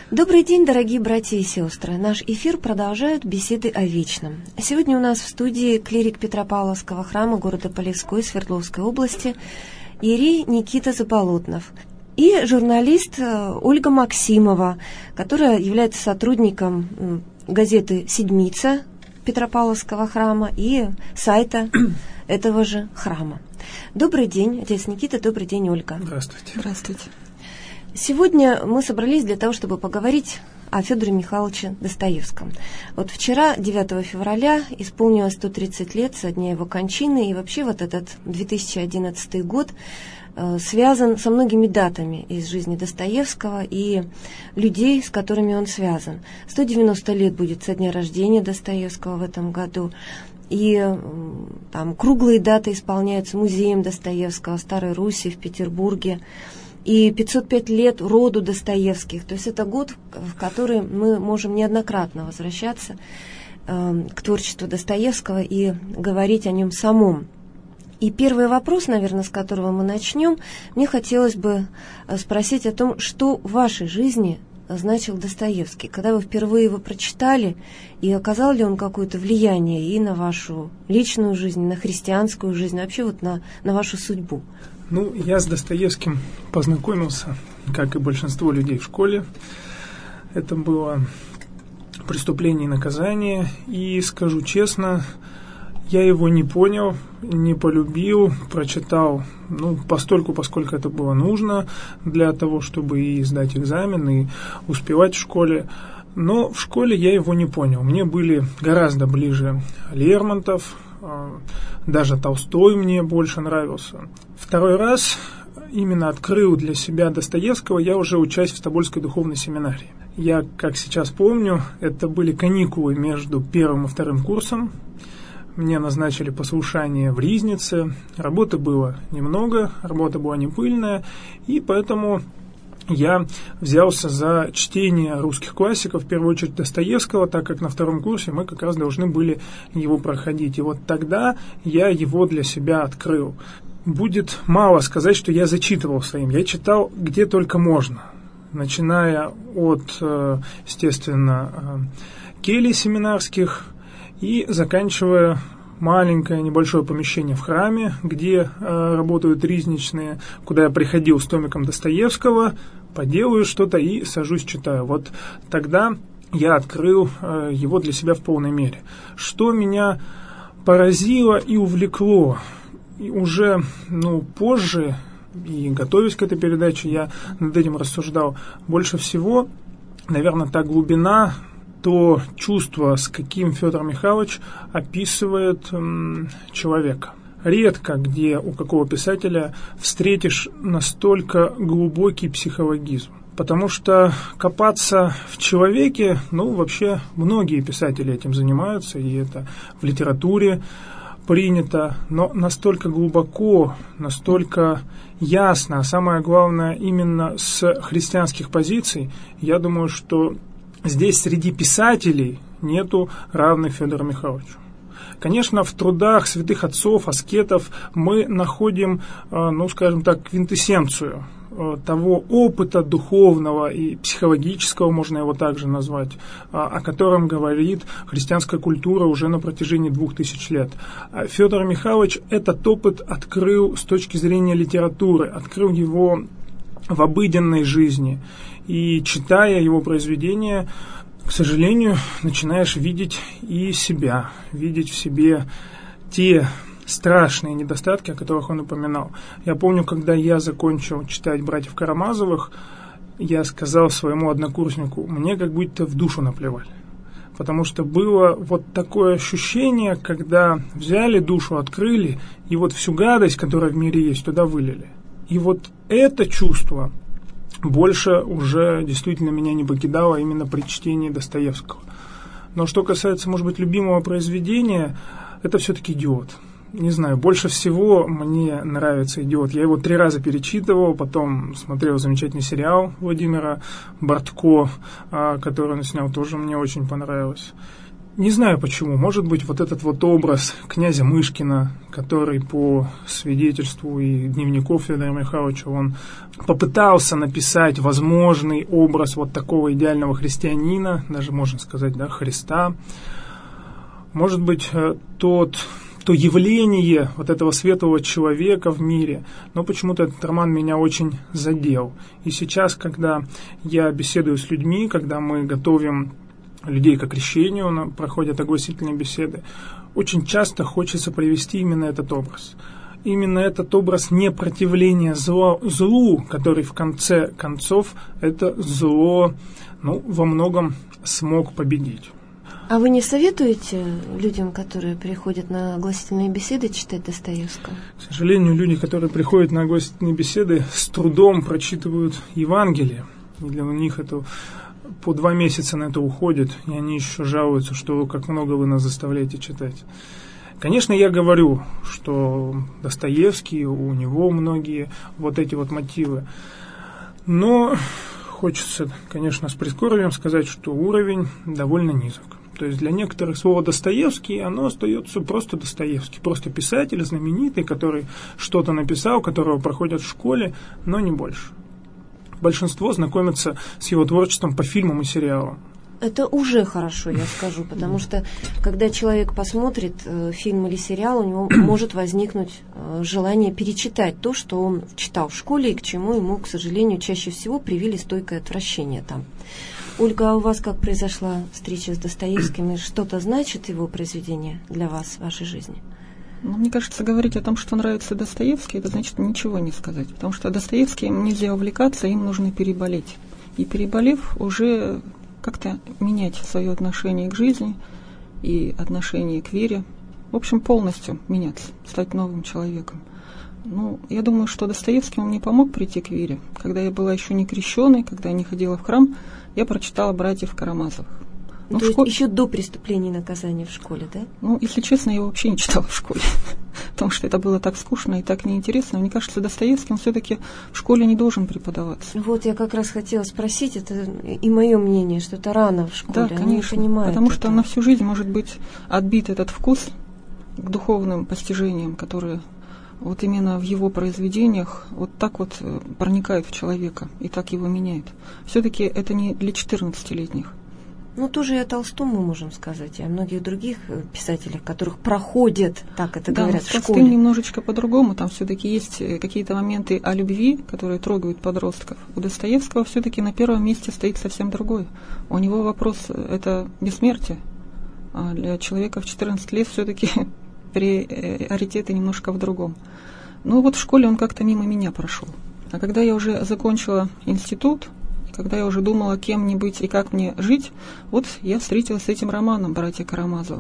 Добрый день, дорогие братья и сестры. Наш эфир продолжают беседы о вечном. Сегодня у нас в студии клирик Петропавловского храма города Полевской Свердловской области иерей Никита Заболотнов и журналист Ольга Максимова, которая является сотрудником газеты «Седмица» Петропавловского храма и сайта этого же храма. Добрый день, отец Никита, добрый день, Ольга. Здравствуйте. Здравствуйте. Сегодня мы собрались для того, чтобы поговорить о Федоре Михайловиче Достоевском. Вот вчера, 9 февраля, исполнилось 130 лет со дня его кончины, и вообще вот этот 2011 год связан со многими датами из жизни Достоевского и людей, с которыми он связан. 190 лет будет со дня рождения Достоевского в этом году. И там круглые даты исполняются музеем Достоевского в Старой Руси, в Петербурге. И 505 лет роду Достоевских. То есть это год, в который мы можем неоднократно возвращаться к творчеству Достоевского и говорить о нем самом. И первый вопрос, наверное, с которого мы начнем, мне хотелось бы спросить о том, что в вашей жизни значил Достоевский, когда вы впервые его прочитали, и оказал ли он какое-то влияние и на вашу личную жизнь, на христианскую жизнь, вообще вот на вашу судьбу? Я с Достоевским познакомился, как и большинство людей в школе. Это было «Преступление и наказание», и, скажу честно, я его не понял, не полюбил, прочитал, постольку, поскольку это было нужно для того, чтобы и сдать экзамен, и успевать в школе. Но в школе я его не понял. Мне были гораздо ближе Лермонтов, даже Толстой мне больше нравился. Второй раз именно открыл для себя Достоевского я уже учась в Тобольской духовной семинарии. Я, как сейчас помню, это были каникулы между первым и вторым курсом. Мне назначили послушание в Ризнице. Работы было немного, работа была не пыльная, и поэтому я взялся за чтение русских классиков, в первую очередь Достоевского, так как на втором курсе мы как раз должны были его проходить. И вот тогда я его для себя открыл. Будет мало сказать, что я зачитывал своим. Я читал где только можно, начиная от, естественно, келий семинарских и заканчивая маленькое небольшое помещение в храме, где работают ризничные, куда я приходил с томиком Достоевского, поделаю что-то и сажусь, читаю. Вот тогда я открыл его для себя в полной мере. Что меня поразило и увлекло, и уже позже, и готовясь к этой передаче, я над этим рассуждал, больше всего, наверное, та глубина, то чувство, с каким Федор Михайлович описывает человека. Редко где у какого писателя встретишь настолько глубокий психологизм. Потому что копаться в человеке, вообще многие писатели этим занимаются, и это в литературе принято, но настолько глубоко, настолько ясно, а самое главное, именно с христианских позиций, я думаю, что здесь среди писателей нету равных Федору Михайловичу. Конечно, в трудах святых отцов, аскетов мы находим, скажем так, квинтэссенцию того опыта духовного и психологического, можно его также назвать, о котором говорит христианская культура уже на протяжении 2000 лет. Федор Михайлович этот опыт открыл с точки зрения литературы, открыл его в обыденной жизни. И читая его произведения, к сожалению, начинаешь видеть и себя, видеть в себе те страшные недостатки, о которых он упоминал. Я помню, когда я закончил читать «Братьев Карамазовых», я сказал своему однокурснику, мне как будто в душу наплевали. Потому что было вот такое ощущение, когда взяли душу, открыли, и вот всю гадость, которая в мире есть, туда вылили. И вот это чувство больше уже действительно меня не покидало именно при чтении Достоевского. Но что касается, может быть, любимого произведения, это все-таки «Идиот». Не знаю, больше всего мне нравится «Идиот». Я его 3 раза перечитывал, потом смотрел замечательный сериал Владимира Бортко, который он снял, тоже мне очень понравилось. Не знаю почему. Может быть, вот этот вот образ князя Мышкина, который по свидетельству и дневников Федора Михайловича, он попытался написать возможный образ вот такого идеального христианина, даже можно сказать, да, Христа. Может быть, то явление вот этого светлого человека в мире, но почему-то этот роман меня очень задел. И сейчас, когда я беседую с людьми, когда мы готовим людей к крещению, проходят огласительные беседы, очень часто хочется привести именно этот образ. Именно этот образ непротивления злу, который в конце концов это зло во многом смог победить. А вы не советуете людям, которые приходят на огласительные беседы, читать Достоевского? К сожалению, люди, которые приходят на огласительные беседы, с трудом прочитывают Евангелие. И для них это по 2 месяца на это уходит, и они еще жалуются, что как много вы нас заставляете читать. Конечно, я говорю, что Достоевский, у него многие вот эти вот мотивы. Но хочется, конечно, с прискорбием сказать, что уровень довольно низок. То есть для некоторых слово «Достоевский», оно остается просто Достоевский, просто писатель знаменитый, который что-то написал, которого проходят в школе, но не больше. Большинство знакомятся с его творчеством по фильмам и сериалам. Это уже хорошо, я скажу, потому что когда человек посмотрит фильм или сериал, у него может возникнуть желание перечитать то, что он читал в школе, и к чему ему, к сожалению, чаще всего привили стойкое отвращение там. Ольга, а у вас как произошла встреча с Достоевским, и что-то значит его произведение для вас в вашей жизни? Мне кажется, говорить о том, что нравится Достоевский, это значит ничего не сказать, потому что Достоевским нельзя увлекаться, им нужно переболеть. И переболев, уже как-то менять свое отношение к жизни и отношение к вере. В общем, полностью меняться, стать новым человеком. Я думаю, что Достоевский мне помог прийти к вере. Когда я была еще не крещеной, когда я не ходила в храм, я прочитала «Братьев Карамазовых». То есть еще до преступления и наказания в школе, да? Если честно, я его вообще не читала в школе, потому что это было так скучно и так неинтересно. Мне кажется, Достоевский, он все-таки в школе не должен преподаваться. Вот я как раз хотела спросить, это и мое мнение, что это рано в школе. Да, конечно, потому что на всю жизнь может быть отбит этот вкус к духовным постижениям, которые вот именно в его произведениях вот так вот проникают в человека и так его меняют. Все-таки это не для 14-летних. Тоже и о Толстом мы можем сказать, и о многих других писателях, которых проходят, так это говорят, в школе. Да, с Толстым немножечко по-другому, там все-таки есть какие-то моменты о любви, которые трогают подростков. У Достоевского все-таки на первом месте стоит совсем другой. У него вопрос – это бессмертие, а для человека в 14 лет все-таки приоритеты немножко в другом. В школе он как-то мимо меня прошел. А когда я уже закончила институт, когда я уже думала, кем мне быть и как мне жить, я встретилась с этим романом «Братья Карамазовы».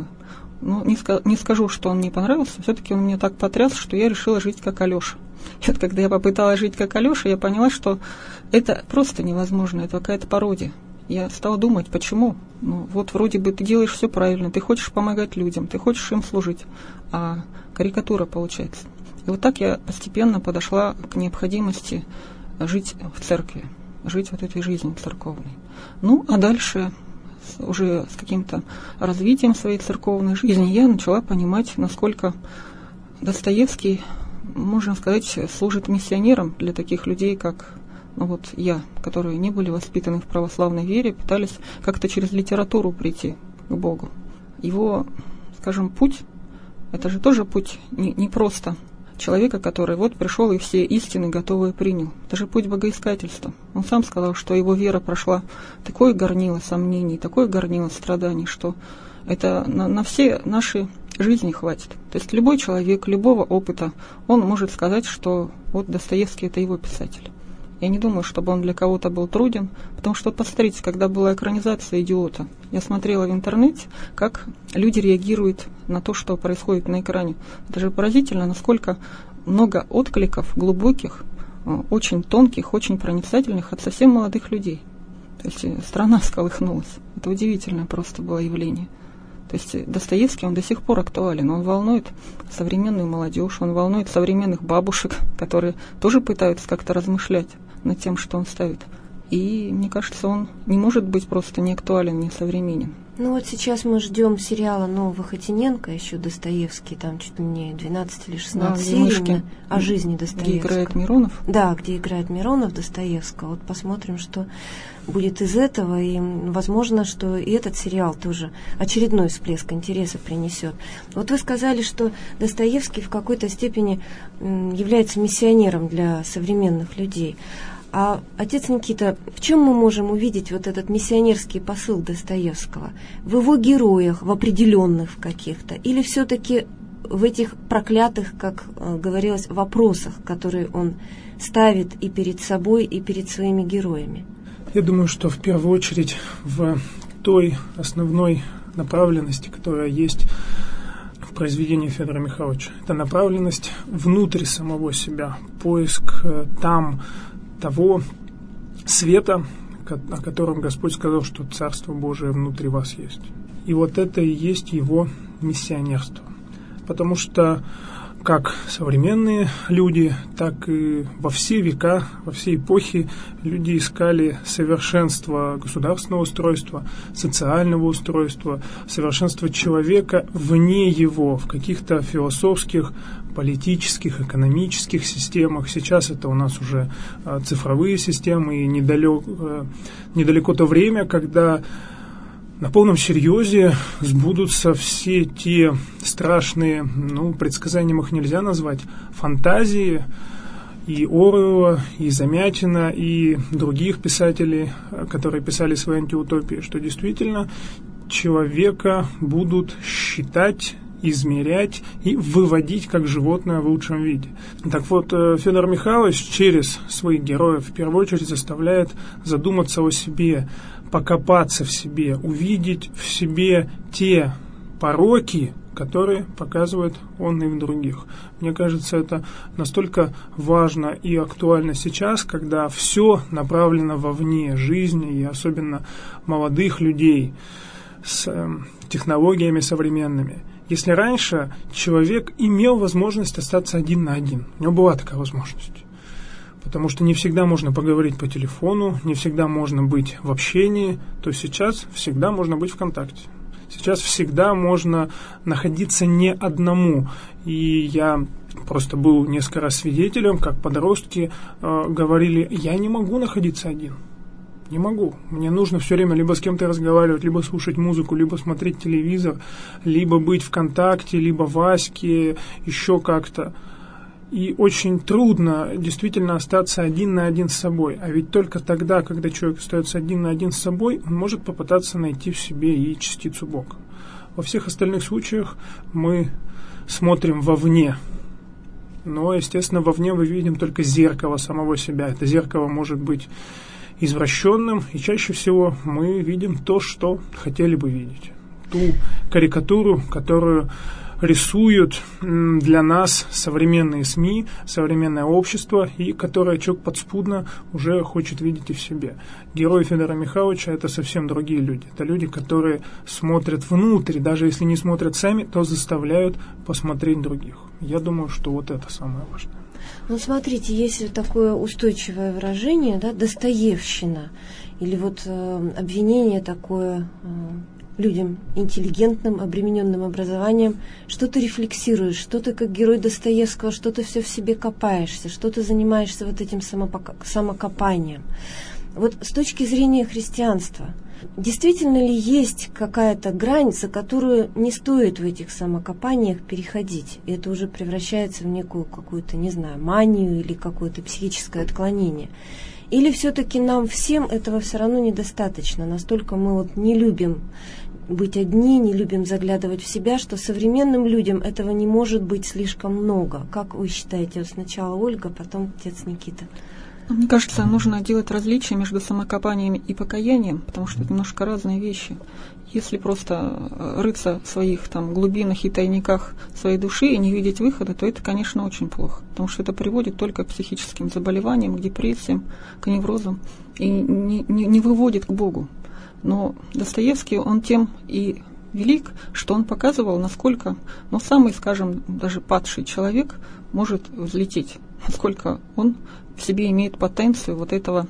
Не скажу, что он мне понравился, все-таки он меня так потряс, что я решила жить как Алеша. И когда я попыталась жить как Алеша, я поняла, что это просто невозможно, это какая-то пародия. Я стала думать, почему. Вроде бы ты делаешь все правильно, ты хочешь помогать людям, ты хочешь им служить, а карикатура получается. И так я постепенно подошла к необходимости жить в церкви, жить этой жизнью церковной. А дальше, уже с каким-то развитием своей церковной жизни, я начала понимать, насколько Достоевский, можно сказать, служит миссионером для таких людей, как я, которые не были воспитаны в православной вере, пытались как-то через литературу прийти к Богу. Его, скажем, путь, это же тоже путь не просто человека, который пришел и все истины готовые принял. Это же путь богоискательства. Он сам сказал, что его вера прошла такое горнило сомнений, такое горнило страданий, что это на все наши жизни хватит. То есть любой человек, любого опыта, он может сказать, что Достоевский – это его писатель. Я не думаю, чтобы он для кого-то был труден, потому что, посмотрите, когда была экранизация «Идиота», я смотрела в интернете, как люди реагируют на то, что происходит на экране. Это же поразительно, насколько много откликов глубоких, очень тонких, очень проницательных от совсем молодых людей. То есть страна всколыхнулась. Это удивительное просто было явление. То есть Достоевский, он до сих пор актуален, он волнует современную молодежь, он волнует современных бабушек, которые тоже пытаются как-то размышлять над тем, что он ставит И, мне кажется, он не может быть просто не актуален, не современен. Ну вот сейчас мы ждем сериала нового Хотиненко, еще Достоевский, там чуть ли не 12 или 16 серий о жизни Достоевского. Где играет Миронов? Да, где играет Миронов Достоевского. Вот посмотрим, что будет из этого, и возможно, что и этот сериал тоже очередной всплеск интереса принесет. Вот вы сказали, что Достоевский в какой-то степени является миссионером для современных людей. А, отец Никита, в чем мы можем увидеть вот этот миссионерский посыл Достоевского? В его героях, в определенных в каких-то? Или все-таки в этих проклятых, как говорилось, вопросах, которые он ставит и перед собой, и перед своими героями? Я думаю, что в первую очередь в той основной направленности, которая есть в произведении Федора Михайловича. Это направленность внутрь самого себя, поиск там того света, о котором Господь сказал, что Царство Божие внутри вас есть. И вот это и есть его миссионерство. Потому что как современные люди, так и во все века, во все эпохи люди искали совершенство государственного устройства, социального устройства, совершенство человека вне его, в каких-то философских, политических, экономических системах. Сейчас это у нас уже цифровые системы, и недалеко то время, когда на полном серьезе сбудутся все те страшные, предсказанием их нельзя назвать, фантазии и Оруэлла, и Замятина, и других писателей, которые писали свои антиутопии, что действительно человека будут считать, измерять и выводить как животное в лучшем виде. Так вот, Федор Михайлович через своих героев в первую очередь заставляет задуматься о себе, покопаться в себе, увидеть в себе те пороки, которые показывает он и в других. Мне кажется, это настолько важно и актуально сейчас, когда все направлено вовне жизни, и особенно молодых людей с технологиями современными. Если раньше человек имел возможность остаться один на один, у него была такая возможность, потому что не всегда можно поговорить по телефону, не всегда можно быть в общении, то сейчас всегда можно быть в контакте. Сейчас всегда можно находиться не одному. И я просто был несколько раз свидетелем, как подростки говорили: я не могу находиться один. Не могу. Мне нужно все время либо с кем-то разговаривать, либо слушать музыку, либо смотреть телевизор, либо быть в контакте, либо в Аське, еще как-то. И очень трудно действительно остаться один на один с собой. А ведь только тогда, когда человек остается один на один с собой, он может попытаться найти в себе и частицу Бога. Во всех остальных случаях мы смотрим вовне. Но, естественно, вовне мы видим только зеркало самого себя. Это зеркало может быть извращенным, и чаще всего мы видим то, что хотели бы видеть. Ту карикатуру, которую рисуют для нас современные СМИ, современное общество, и которое человек подспудно уже хочет видеть и в себе. Герои Федора Михайловича — это совсем другие люди. Это люди, которые смотрят внутрь, даже если не смотрят сами, то заставляют посмотреть других. Я думаю, что вот это самое важное. Ну, смотрите, есть такое устойчивое выражение, да, достоевщина, или вот обвинение такое людям интеллигентным, обремененным образованием, что ты рефлексируешь, что ты как герой Достоевского, что ты все в себе копаешься, что ты занимаешься вот этим самокопанием. Вот с точки зрения христианства, действительно ли есть какая-то грань, за которую не стоит в этих самокопаниях переходить? И это уже превращается в некую какую-то, не знаю, манию или какое-то психическое отклонение. Или все-таки нам всем этого все равно недостаточно? Настолько мы вот не любим быть одни, не любим заглядывать в себя, что современным людям этого не может быть слишком много. Как вы считаете? Вот сначала Ольга, потом отец Никита. Мне кажется, нужно делать различия между самокопанием и покаянием, потому что это немножко разные вещи. Если просто рыться в своих глубинах и тайниках своей души и не видеть выхода, то это, конечно, очень плохо, потому что это приводит только к психическим заболеваниям, к депрессиям, к неврозам и не выводит к Богу. Но Достоевский, он тем и велик, что он показывал, насколько самый, скажем, даже падший человек может взлететь, насколько он в себе имеет потенцию вот этого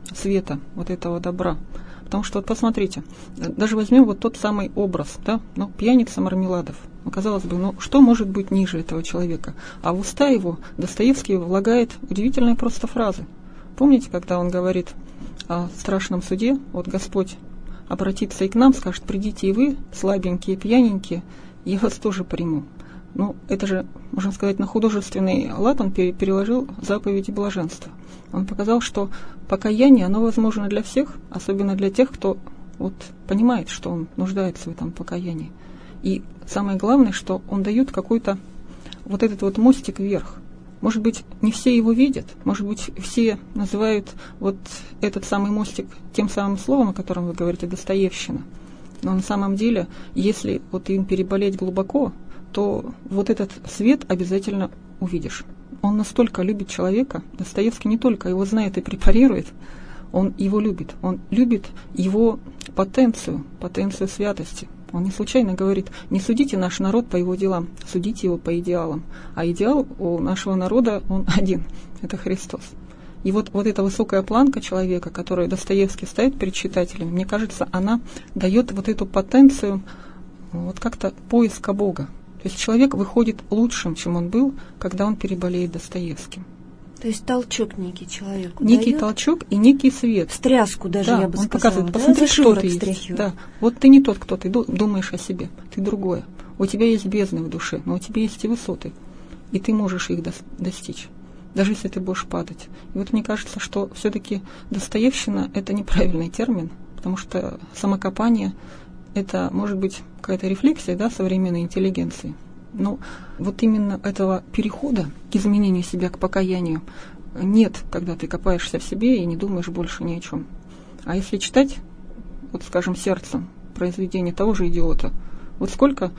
света, вот этого добра. Потому что, вот посмотрите, даже возьмем вот тот самый образ, да, пьяница Мармеладов. Казалось бы, что может быть ниже этого человека? А в уста его Достоевский влагает удивительные просто фразы. Помните, когда он говорит о страшном суде, вот Господь обратится и к нам, скажет: придите и вы, слабенькие, пьяненькие, я вас тоже приму. Это же, можно сказать, на художественный лад он переложил заповеди блаженства. Он показал, что покаяние, оно возможно для всех, особенно для тех, кто понимает, что он нуждается в этом покаянии. И самое главное, что он дает какой-то этот мостик вверх. Может быть, не все его видят, может быть, все называют этот самый мостик тем самым словом, о котором вы говорите, достоевщина. Но на самом деле, если им переболеть глубоко, то этот свет обязательно увидишь. Он настолько любит человека, Достоевский не только его знает и препарирует, он его любит. Он любит его потенцию святости. Он не случайно говорит: не судите наш народ по его делам, судите его по идеалам. А идеал у нашего народа, он один, это Христос. И эта высокая планка человека, которую Достоевский ставит перед читателем, мне кажется, она дает эту потенцию как-то поиска Бога. То есть человек выходит лучшим, чем он был, когда он переболеет Достоевским. То есть толчок некий человеку некий дает? Толчок и некий свет. Встряску даже, да, я бы он сказала. Показывает: посмотри, что ты есть. Да. Ты не тот, кто ты думаешь о себе, ты другое. У тебя есть бездны в душе, но у тебя есть и высоты, и ты можешь их достичь, даже если ты будешь падать. И мне кажется, что все-таки достоевщина – это неправильный термин, потому что самокопание – это, может быть, какая-то рефлексия, современной интеллигенции. Но именно этого перехода к изменению себя, к покаянию нет, когда ты копаешься в себе и не думаешь больше ни о чем. А если читать, скажем, сердцем произведение того же «Идиота», сколько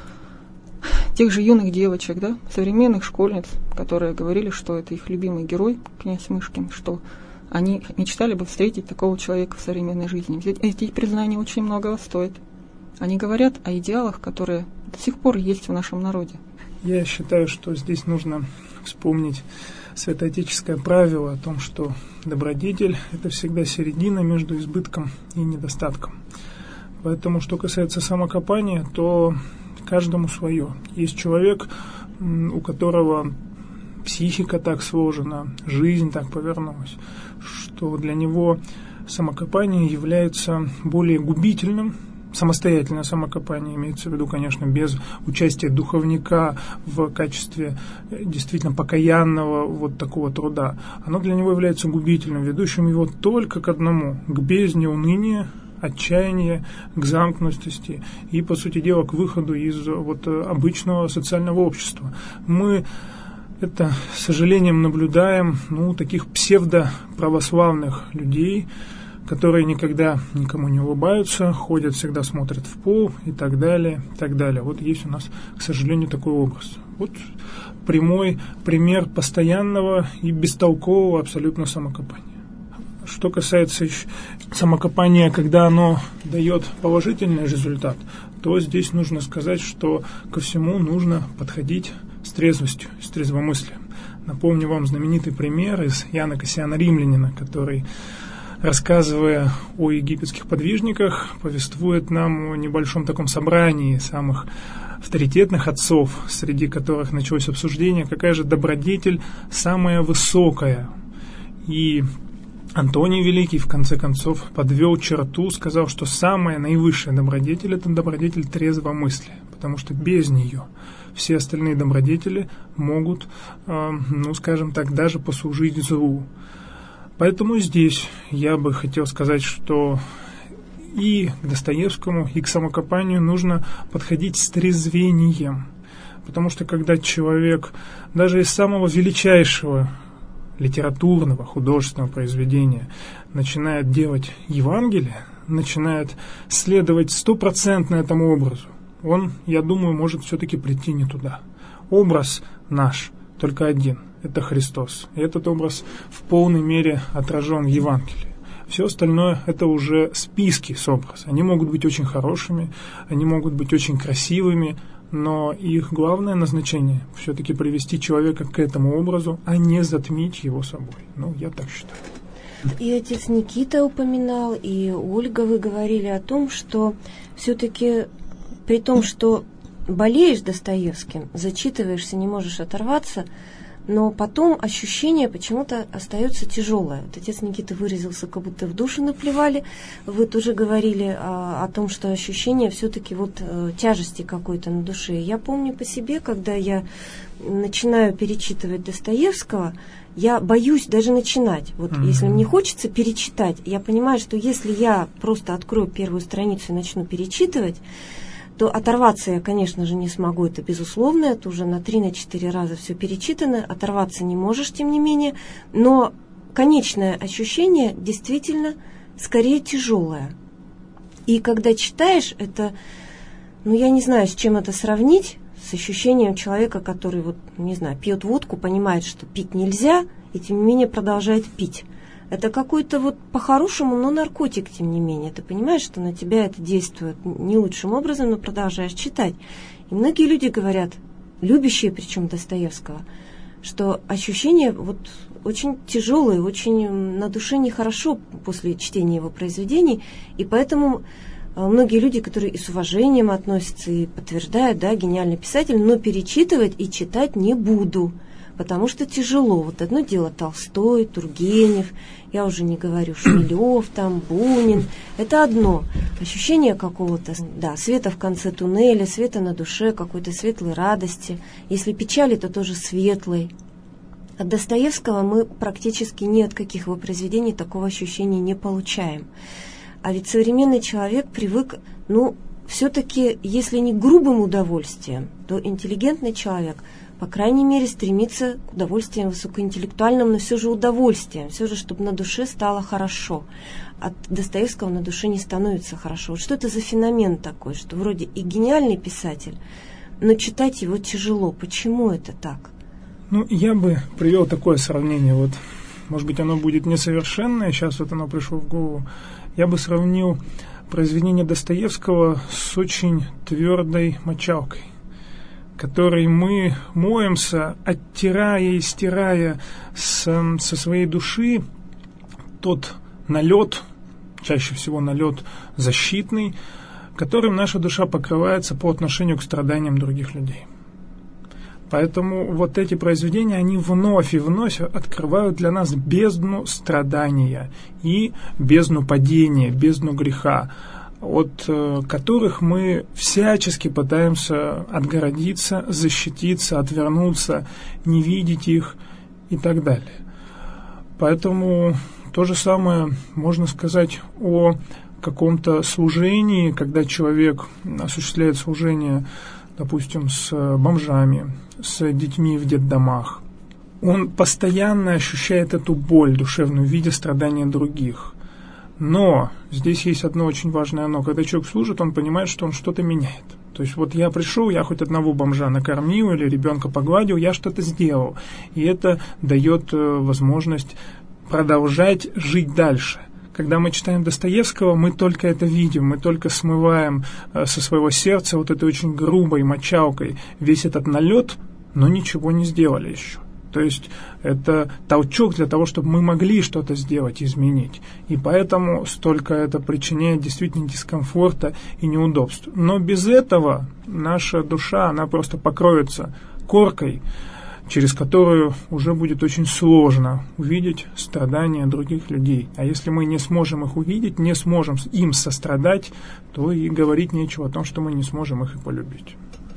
тех же юных девочек, современных школьниц, которые говорили, что это их любимый герой, князь Мышкин, что они мечтали бы встретить такого человека в современной жизни. Ведь эти признания очень многого стоят. Они говорят о идеалах, которые до сих пор есть в нашем народе. Я считаю, что здесь нужно вспомнить святоотеческое правило о том, что добродетель – это всегда середина между избытком и недостатком. Поэтому, что касается самокопания, то каждому свое. Есть человек, у которого психика так сложена, жизнь так повернулась, что для него самокопание является более губительным. Самостоятельное самокопание имеется в виду, конечно, без участия духовника в качестве действительно покаянного такого труда. Оно для него является губительным, ведущим его только к одному, к бездне уныния, отчаяния, к замкнутости и, по сути дела, к выходу из обычного социального общества. Мы это, с сожалением, наблюдаем таких псевдоправославных людей, которые никогда никому не улыбаются, ходят, всегда смотрят в пол и так далее, и так далее. Есть у нас, к сожалению, такой образ. Прямой пример постоянного и бестолкового абсолютно самокопания. Что касается самокопания, когда оно дает положительный результат, то здесь нужно сказать, что ко всему нужно подходить с трезвостью, с трезвомыслием. Напомню вам знаменитый пример из Иоанна Кассиана Римлянина, который, рассказывая о египетских подвижниках, повествует нам о небольшом таком собрании самых авторитетных отцов, среди которых началось обсуждение, какая же добродетель самая высокая. И Антоний Великий, в конце концов, подвел черту, сказал, что самая наивысшая добродетель – это добродетель трезвомыслия, потому что без нее все остальные добродетели могут, скажем так, даже послужить злу. Поэтому здесь я бы хотел сказать, что и к Достоевскому, и к самокопанию нужно подходить с трезвением. Потому что когда человек даже из самого величайшего литературного, художественного произведения начинает делать Евангелие, начинает следовать 100% этому образу, он, я думаю, может все-таки прийти не туда. Образ наш только один – это Христос. И этот образ в полной мере отражен в Евангелии. Все остальное – это уже списки с образа. Они могут быть очень хорошими, они могут быть очень красивыми, но их главное назначение – все-таки привести человека к этому образу, а не затмить его собой. Я так считаю. И отец Никита упоминал, и Ольга, вы говорили о том, что все-таки при том, что болеешь Достоевским, зачитываешься, не можешь оторваться, но потом ощущение почему-то остается тяжелое. Вот отец Никита выразился, как будто в душу наплевали. Вы тоже говорили о том, что ощущение все-таки тяжести какой-то на душе. Я помню по себе, когда я начинаю перечитывать Достоевского, я боюсь даже начинать. Если мне хочется перечитать, я понимаю, что если я просто открою первую страницу и начну перечитывать, то оторваться я, конечно же, не смогу, это безусловно, это уже на 3-4 раза все перечитано, оторваться не можешь, тем не менее, но конечное ощущение действительно скорее тяжелое. И когда читаешь, это, я не знаю, с чем это сравнить, с ощущением человека, который, пьет водку, понимает, что пить нельзя, и тем не менее продолжает пить. Это какой-то по-хорошему, но наркотик, тем не менее. Ты понимаешь, что на тебя это действует не лучшим образом, но продолжаешь читать. И многие люди говорят, любящие причем Достоевского, что ощущения очень тяжелые, очень на душе нехорошо после чтения его произведений. И поэтому многие люди, которые и с уважением относятся, и подтверждают, да, гениальный писатель, но перечитывать и читать не буду. Потому что тяжело. Одно дело Толстой, Тургенев, я уже не говорю Шмелев, Бунин. Это одно. Ощущение какого-то, света в конце туннеля, света на душе, какой-то светлой радости. Если печали, то тоже светлой. От Достоевского мы практически ни от каких его произведений такого ощущения не получаем. А ведь современный человек привык, все-таки, если не к грубым удовольствиям, то интеллигентный человек – по крайней мере, стремиться к удовольствиям высокоинтеллектуальным, но все же удовольствием, все же, чтобы на душе стало хорошо. От Достоевского на душе не становится хорошо. Что это за феномен такой, что вроде и гениальный писатель, но читать его тяжело. Почему это так? Я бы привел такое сравнение. Может быть, оно будет несовершенное, сейчас оно пришло в голову. Я бы сравнил произведение Достоевского с очень твердой мочалкой, которой мы моемся, оттирая и стирая со своей души тот налет, чаще всего налет защитный, которым наша душа покрывается по отношению к страданиям других людей. Поэтому эти произведения, они вновь и вновь открывают для нас бездну страдания и бездну падения, бездну греха, от которых мы всячески пытаемся отгородиться, защититься, отвернуться, не видеть их и так далее. Поэтому то же самое можно сказать о каком-то служении, когда человек осуществляет служение, допустим, с бомжами, с детьми в детдомах. Он постоянно ощущает эту боль душевную в виде страдания других. Но здесь есть одно очень важное «но». Когда человек служит, он понимает, что он что-то меняет. То есть я пришел, я хоть одного бомжа накормил или ребенка погладил, я что-то сделал. И это дает возможность продолжать жить дальше. Когда мы читаем Достоевского, мы только это видим, мы только смываем со своего сердца этой очень грубой мочалкой весь этот налет, но ничего не сделали еще. То есть это толчок для того, чтобы мы могли что-то сделать, изменить. И поэтому столько это причиняет действительно дискомфорта и неудобств. Но без этого наша душа, она просто покроется коркой, через которую уже будет очень сложно увидеть страдания других людей. А если мы не сможем их увидеть, не сможем им сострадать, то и говорить нечего о том, что мы не сможем их и полюбить.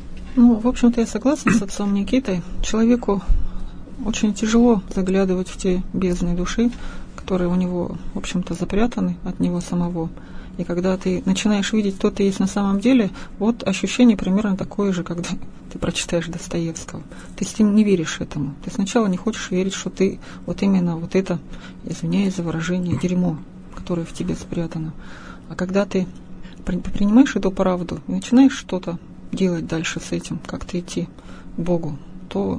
В общем-то, я согласна с отцом Никитой. Человеку очень тяжело заглядывать в те бездны души, которые у него, в общем-то, запрятаны от него самого. И когда ты начинаешь видеть, кто ты есть на самом деле, ощущение примерно такое же, когда ты прочитаешь Достоевского. Ты с ним не веришь этому. Ты сначала не хочешь верить, что ты именно это, извиняюсь за выражение, дерьмо, которое в тебе спрятано. А когда ты принимаешь эту правду и начинаешь что-то делать дальше с этим, как-то идти к Богу, то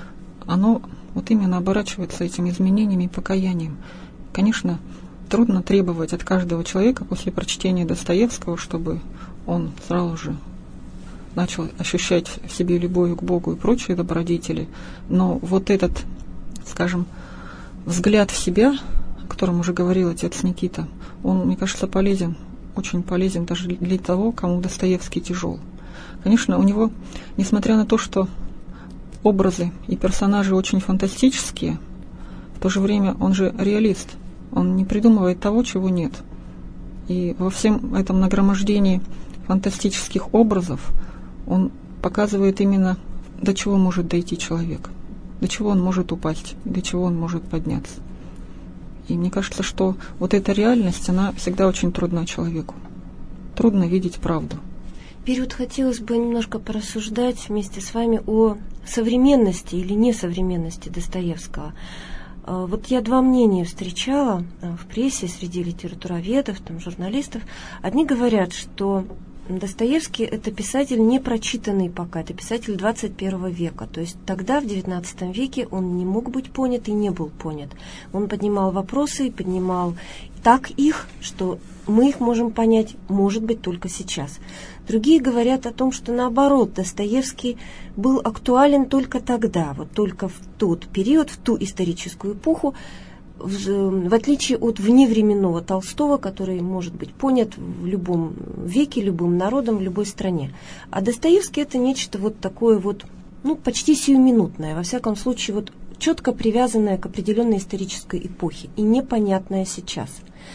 оно именно оборачивается этими изменениями и покаянием. Конечно, трудно требовать от каждого человека после прочтения Достоевского, чтобы он сразу же начал ощущать в себе любовь к Богу и прочие добродетели, но этот, скажем, взгляд в себя, котором уже говорил отец Никита, он, мне кажется, полезен, очень полезен даже для того, кому Достоевский тяжел. Конечно, у него, несмотря на то, что образы и персонажи очень фантастические, в то же время он же реалист. Он не придумывает того, чего нет. И во всем этом нагромождении фантастических образов он показывает именно, до чего может дойти человек, до чего он может упасть, до чего он может подняться. И мне кажется, что вот эта реальность, она всегда очень трудна человеку. Трудно видеть правду. Теперь вот хотелось бы немножко порассуждать вместе с вами о современности или несовременности Достоевского. Вот я два мнения встречала в прессе, среди литературоведов, журналистов. Одни говорят, что Достоевский – это писатель непрочитанный пока, это писатель 21 века. То есть тогда, в XIX веке, он не мог быть понят и не был понят. Он поднимал вопросы и поднимал так их, что мы их можем понять, может быть, только сейчас. Другие говорят о том, что наоборот, Достоевский был актуален только тогда, вот только в тот период, в ту историческую эпоху, в отличие от вневременного Толстого, который может быть понят в любом веке, любым народом, в любой стране. А Достоевский это нечто вот такое вот, почти сиюминутное, во всяком случае, вот четко привязанное к определенной исторической эпохе и непонятное сейчас.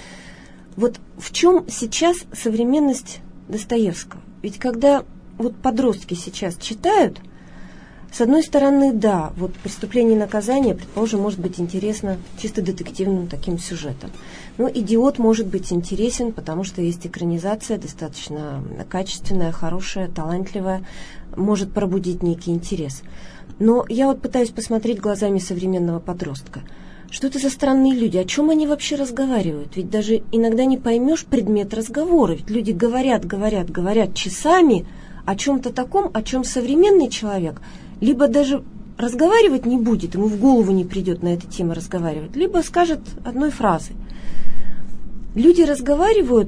Вот в чем сейчас современность Достоевского? Ведь когда вот подростки сейчас читают, с одной стороны, да, вот «Преступление и наказание», предположим, может быть интересно чисто детективным таким сюжетом. Но «Идиот» может быть интересен, потому что есть экранизация достаточно качественная, хорошая, талантливая, может пробудить некий интерес. Но я вот пытаюсь посмотреть глазами современного подростка. Что это за странные люди? О чем они вообще разговаривают? Ведь даже иногда не поймешь предмет разговора. Ведь люди говорят часами о чем-то таком, о чем современный человек либо даже разговаривать не будет, ему в голову не придет на эту тему разговаривать, либо скажет одной фразой. Люди разговаривают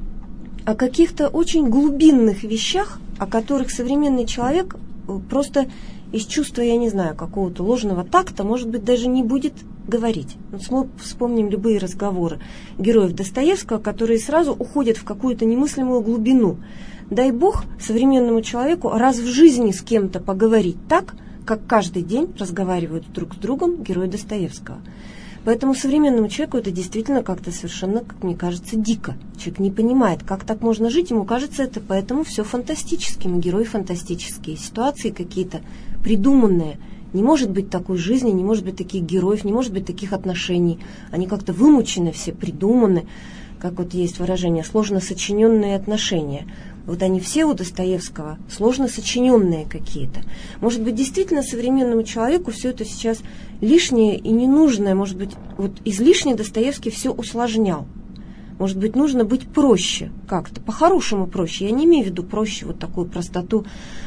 о каких-то очень глубинных вещах, о которых современный человек просто из чувства, я не знаю, какого-то ложного такта, может быть, даже не будет говорить. Вот мы вспомним любые разговоры героев Достоевского, которые сразу уходят в какую-то немыслимую глубину. Дай Бог современному человеку раз в жизни с кем-то поговорить так, как каждый день разговаривают друг с другом герои Достоевского. Поэтому современному человеку это действительно как-то совершенно, как мне кажется, дико. Человек не понимает, как так можно жить, ему кажется это поэтому все фантастическим, герои фантастические, ситуации какие-то придуманные. Не может быть такой жизни, не может быть таких героев, не может быть таких отношений. Они как-то вымучены все, придуманы, как вот есть выражение, сложно сочиненные отношения. Вот они все у Достоевского сложно сочиненные какие-то. Может быть, действительно современному человеку все это сейчас лишнее и ненужное. Может быть, вот излишне Достоевский все усложнял. Может быть, нужно быть проще как-то, по-хорошему проще. Я не имею в виду проще вот такую простоту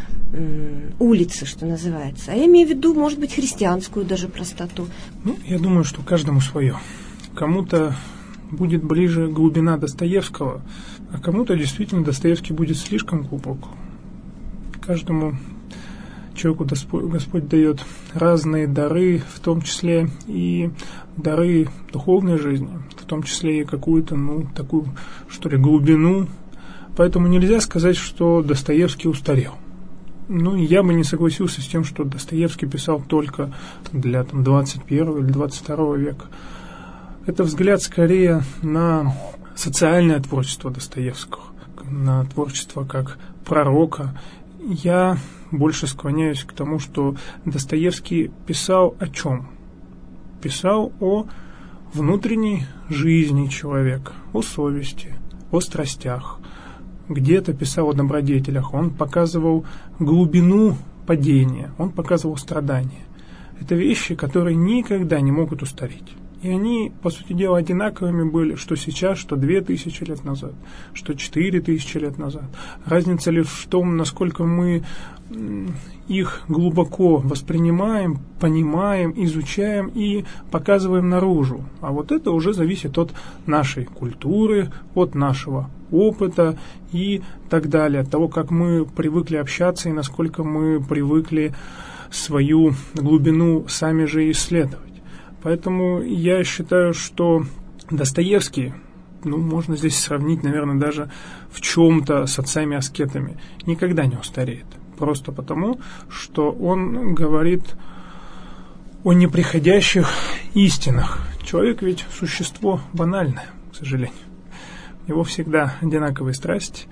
улицы, что называется. А я имею в виду, может быть, христианскую даже простоту. Я думаю, что каждому свое. Кому-то будет ближе глубина Достоевского, а кому-то действительно Достоевский будет слишком глубок. Каждому человеку Господь дает разные дары, в том числе и дары духовной жизни, в том числе и какую-то, такую, что ли, глубину. Поэтому нельзя сказать, что Достоевский устарел. Я бы не согласился с тем, что Достоевский писал только для 21 или 22 века. Это взгляд скорее на социальное творчество Достоевского, на творчество как пророка. Я больше склоняюсь к тому, что Достоевский писал о чем? Писал о внутренней жизни человека, о совести, о страстях. Где-то писал о добродетелях, он показывал глубину падения, он показывал страдания. Это вещи, которые никогда не могут устареть. И они, по сути дела, одинаковыми были, что сейчас, что 2000 лет назад, что 4000 лет назад. Разница лишь в том, насколько мы их глубоко воспринимаем, понимаем, изучаем и показываем наружу. А вот это уже зависит от нашей культуры, от нашего опыта и так далее, от того, как мы привыкли общаться и насколько мы привыкли свою глубину сами же исследовать. Поэтому я считаю, что Достоевский, можно здесь сравнить, наверное, даже в чем-то с отцами-аскетами, никогда не устареет. Просто потому, что он говорит о неприходящих истинах. Человек ведь существо банальное, к сожалению. У него всегда одинаковые страсти,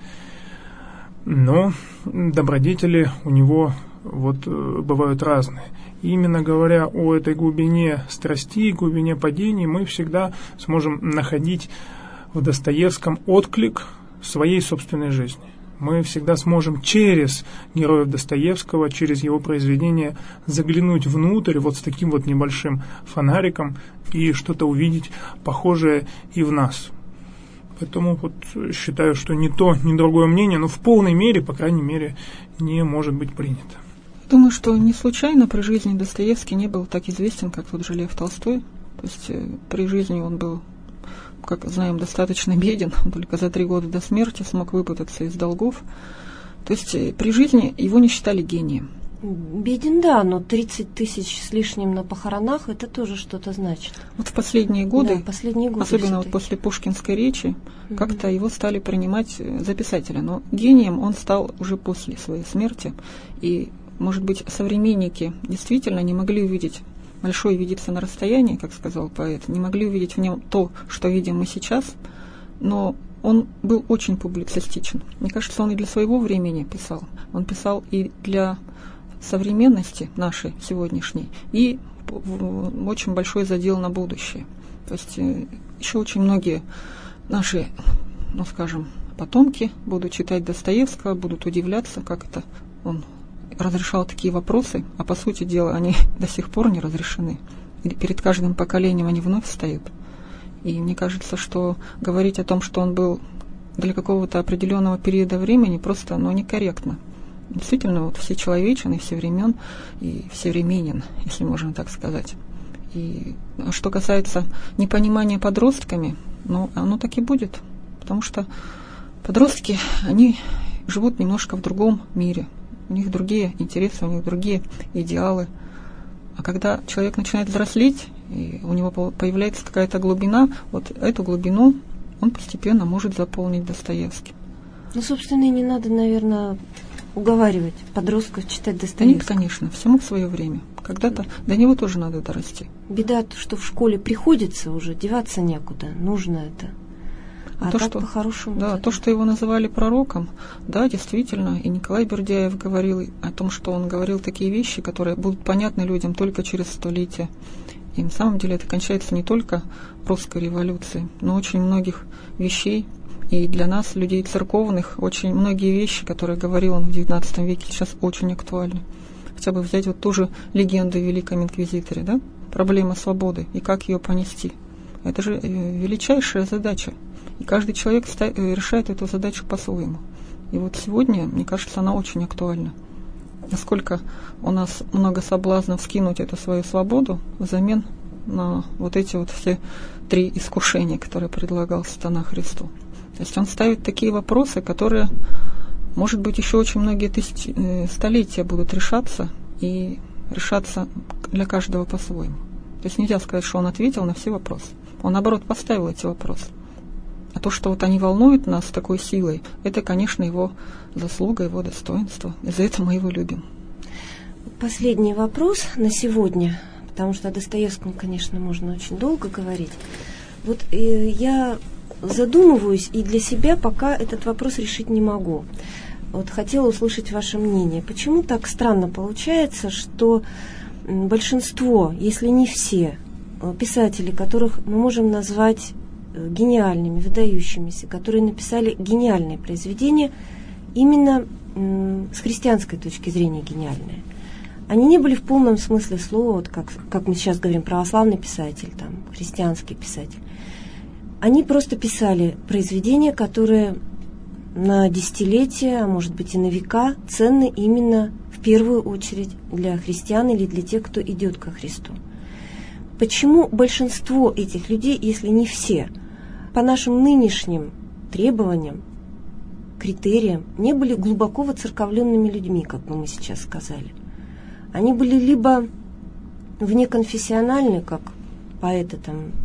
но добродетели у него бывают разные. И именно говоря о этой глубине страстей, глубине падений, мы всегда сможем находить в Достоевском отклик своей собственной жизни. Мы всегда сможем через героев Достоевского, через его произведения заглянуть внутрь с таким небольшим фонариком и что-то увидеть похожее и в нас. Поэтому считаю, что ни то, ни другое мнение, в полной мере, по крайней мере, не может быть принято. Думаю, что не случайно при жизни Достоевский не был так известен, как тот же Лев Толстой. То есть при жизни он был, как знаем, достаточно беден, он только за 3 года до смерти смог выпутаться из долгов. То есть при жизни его не считали гением. Беден, да, но 30 тысяч с лишним на похоронах, это тоже что-то значит. В последние годы, особенно после пушкинской речи, как-то его стали принимать за писателя. Но гением он стал уже после своей смерти. И, может быть, современники действительно не могли увидеть, большой видится на расстоянии, как сказал поэт, не могли увидеть в нем то, что видим мы сейчас, но он был очень публицистичен. Мне кажется, он и для своего времени писал. Он писал и для современности нашей сегодняшней, и очень большой задел на будущее. То есть еще очень многие наши, потомки будут читать Достоевского, будут удивляться, как это он разрешал такие вопросы, а по сути дела они до сих пор не разрешены. И перед каждым поколением они вновь встают. И мне кажется, что говорить о том, что он был для какого-то определенного периода времени, просто некорректно. Действительно, всечеловечен и всевремен, и всевременен, если можно так сказать. И что касается непонимания подростками, оно так и будет. Потому что подростки, они живут немножко в другом мире. У них другие интересы, у них другие идеалы. А когда человек начинает взрослеть, и у него появляется какая-то глубина, эту глубину он постепенно может заполнить Достоевским. Собственно, и не надо, наверное, уговаривать подростков читать Достоевского. Нет, конечно, всему в свое время. Когда-то до него тоже надо дорасти. Беда, что в школе приходится уже, деваться некуда, нужно это. А то, так что, по-хорошему. Да, то, что его называли пророком, да, действительно, и Николай Бердяев говорил о том, что он говорил такие вещи, которые будут понятны людям только через столетия. И на самом деле это кончается не только русской революцией, но очень многих вещей. И для нас, людей церковных, очень многие вещи, которые говорил он в XIX веке, сейчас очень актуальны. Хотя бы взять ту же легенду о Великом Инквизиторе, да? Проблема свободы и как ее понести. Это же величайшая задача. И каждый человек решает эту задачу по-своему. И сегодня, мне кажется, она очень актуальна. Насколько у нас много соблазнов скинуть эту свою свободу взамен на эти все 3 искушения, которые предлагал сатана Христу. То есть он ставит такие вопросы, которые, может быть, еще очень многие столетия будут решаться, и решаться для каждого по-своему. То есть нельзя сказать, что он ответил на все вопросы. Он, наоборот, поставил эти вопросы. А то, что они волнуют нас с такой силой, это, конечно, его заслуга, его достоинство. И за это мы его любим. Последний вопрос на сегодня, потому что о Достоевском, конечно, можно очень долго говорить. Я задумываюсь, и для себя пока этот вопрос решить не могу. Хотела услышать ваше мнение. Почему так странно получается, что большинство, если не все, писателей, которых мы можем назвать гениальными, выдающимися, которые написали гениальные произведения, именно с христианской точки зрения гениальные. Они не были в полном смысле слова, как мы сейчас говорим, православный писатель, христианский писатель. Они просто писали произведения, которые на десятилетия, а может быть и на века, ценны именно в первую очередь для христиан или для тех, кто идет ко Христу. Почему большинство этих людей, если не все, по нашим нынешним требованиям, критериям, не были глубоко воцерковленными людьми, как бы мы сейчас сказали? Они были либо внеконфессиональны, как поэты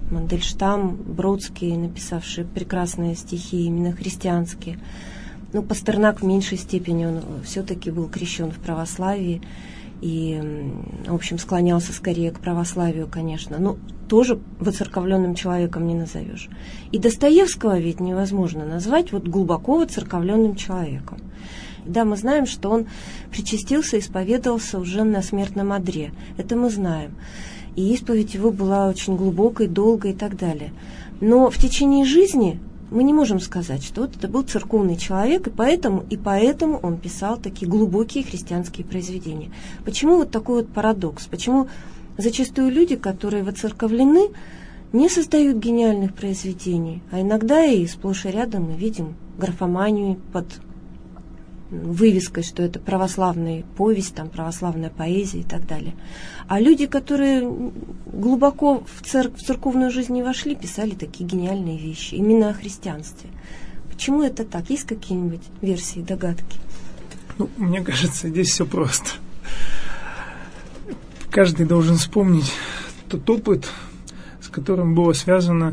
Мандельштам, Бродский, написавшие прекрасные стихи, именно христианские. Ну, Пастернак в меньшей степени, он все-таки был крещен в православии и, в общем, склонялся скорее к православию, конечно. Но тоже воцерковленным человеком не назовешь. И Достоевского ведь невозможно назвать вот глубоко воцерковленным человеком. Да, мы знаем, что он причастился, исповедовался уже на смертном одре. Это мы знаем. И исповедь его была очень глубокой, долгой и так далее. Но в течение жизни мы не можем сказать, что вот это был церковный человек, и поэтому он писал такие глубокие христианские произведения. Почему вот такой вот парадокс? Почему зачастую люди, которые воцерковлены, не создают гениальных произведений, а иногда и сплошь и рядом мы видим графоманию под вывеской, что это православная повесть, там, православная поэзия и так далее. А люди, которые глубоко в церковную жизнь не вошли, писали такие гениальные вещи, именно о христианстве. Почему это так? Есть какие-нибудь версии, догадки? Ну, мне кажется, здесь все просто. Каждый должен вспомнить тот опыт, с которым было связано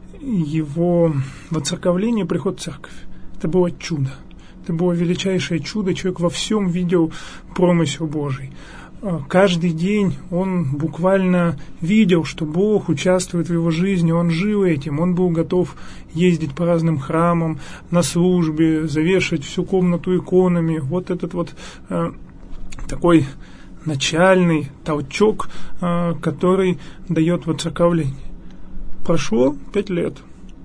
его воцерковление, приход в церковь. Это было чудо. Это было величайшее чудо. Человек во всем видел промысел Божий. Каждый день он буквально видел, что Бог участвует в его жизни, он жил этим, он был готов ездить по разным храмам, на службе, завешать всю комнату иконами. Вот этот вот такой начальный толчок, который дает воцерковление. Прошло 5 лет.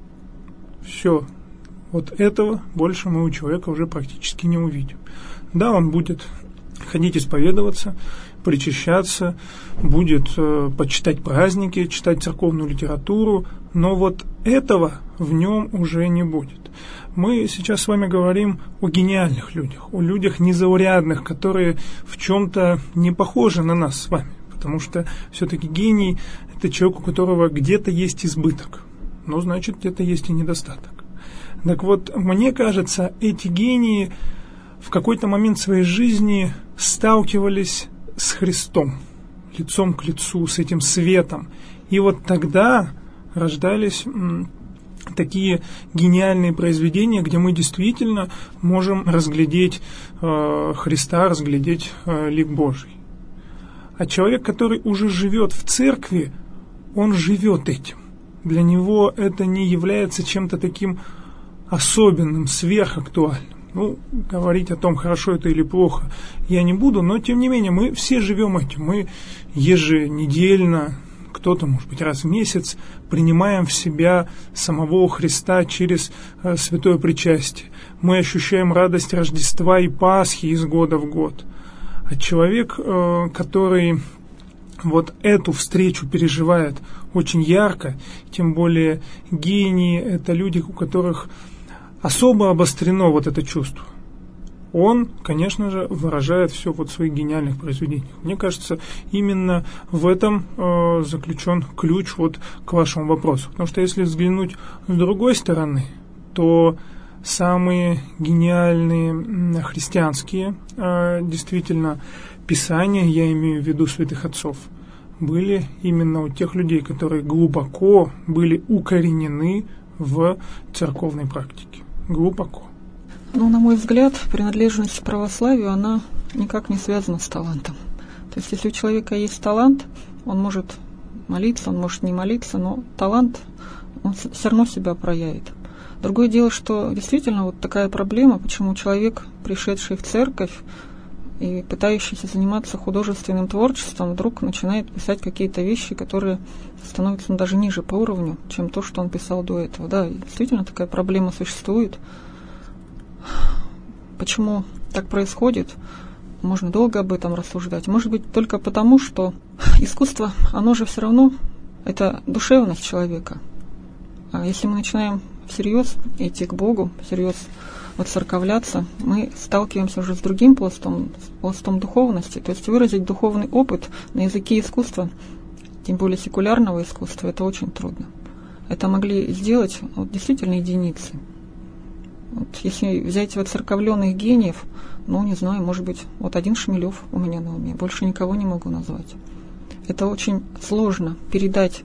Все. Вот этого больше мы у человека уже практически не увидим. Да, он будет ходить исповедоваться, причащаться, будет почитать праздники, читать церковную литературу, но вот этого в нем уже не будет. Мы сейчас с вами говорим о гениальных людях, о людях незаурядных, которые в чем-то не похожи на нас с вами, потому что все-таки гений – это человек, у которого где-то есть избыток, но значит где-то есть и недостаток. Так вот, мне кажется, эти гении в какой-то момент своей жизни сталкивались с Христом, лицом к лицу, с этим светом. И вот тогда рождались такие гениальные произведения, где мы действительно можем разглядеть Христа, разглядеть лик Божий. А человек, который уже живет в церкви, он живет этим. Для него это не является чем-то таким особенным, сверхактуальным. Ну, говорить о том, хорошо это или плохо, я не буду, но тем не менее мы все живем этим. Мы еженедельно, кто-то, может быть, раз в месяц принимаем в себя самого Христа через святое причастие. Мы ощущаем радость Рождества и Пасхи из года в год. А человек, который вот эту встречу переживает очень ярко, тем более гении – это люди, у которых особо обострено вот это чувство. Он, конечно же, выражает все вот в своих гениальных произведениях. Мне кажется, именно в этом заключен ключ вот к вашему вопросу. Потому что если взглянуть с другой стороны, то самые гениальные христианские действительно писания, я имею в виду святых отцов, были именно у тех людей, которые глубоко были укоренены в церковной практике. Глубоко. Ну, на мой взгляд, принадлежность к православию, она никак не связана с талантом. То есть, если у человека есть талант, он может молиться, он может не молиться, но талант, он все равно себя проявит. Другое дело, что действительно вот такая проблема, почему человек, пришедший в церковь и пытающийся заниматься художественным творчеством, вдруг начинает писать какие-то вещи, которые становятся даже ниже по уровню, чем то, что он писал до этого. Да, действительно такая проблема существует. Почему так происходит? Можно долго об этом рассуждать. Может быть, только потому, что искусство, оно же все равно, это душевность человека. А если мы начинаем всерьез идти к Богу, всерьез воцерковляться, мы сталкиваемся уже с другим пластом, с пластом духовности. То есть выразить духовный опыт на языке искусства, тем более секулярного искусства, это очень трудно. Это могли сделать вот, действительно единицы. Вот, если взять воцерковленных гениев, ну, не знаю, может быть, вот один Шмелев у меня на уме, больше никого не могу назвать. Это очень сложно передать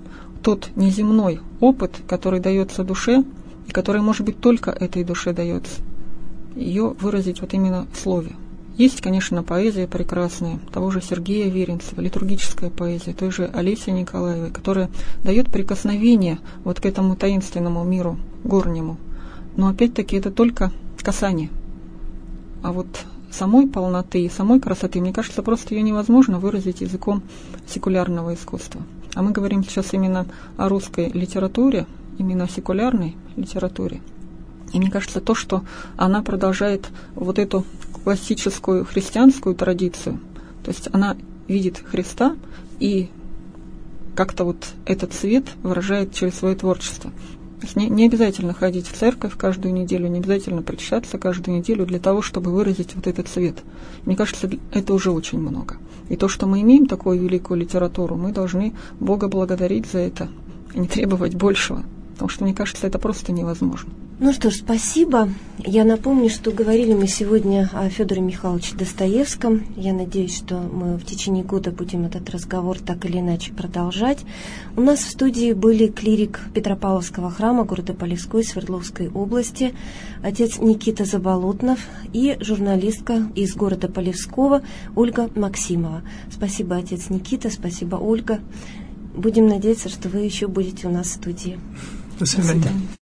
тот неземной опыт, который дается душе, и который, может быть, только этой душе дается, ее выразить вот именно в слове. Есть, конечно, поэзия прекрасная, того же Сергея Веренцева, литургическая поэзия, той же Олеси Николаевой, которая дает прикосновение вот к этому таинственному миру горнему. Но опять-таки это только касание. А вот самой полноты и самой красоты, мне кажется, просто ее невозможно выразить языком секулярного искусства. А мы говорим сейчас именно о русской литературе, именно о секулярной литературе. И мне кажется, то, что она продолжает вот эту классическую христианскую традицию, то есть она видит Христа и как-то вот этот свет выражает через свое творчество. То есть не обязательно ходить в церковь каждую неделю, не обязательно причащаться каждую неделю для того, чтобы выразить вот этот свет. Мне кажется, это уже очень много. И то, что мы имеем такую великую литературу, мы должны Бога благодарить за это и не требовать большего. Потому что, мне кажется, это просто невозможно. Ну что ж, спасибо. Я напомню, что говорили мы сегодня о Фёдоре Михайловиче Достоевском. Я надеюсь, что мы в течение года будем этот разговор так или иначе продолжать. У нас в студии были клирик Петропавловского храма города Полевской Свердловской области, отец Никита Заболотнов и журналистка из города Полевского Ольга Максимова. Спасибо, отец Никита, спасибо, Ольга. Будем надеяться, что вы еще будете у нас в студии. До свидания.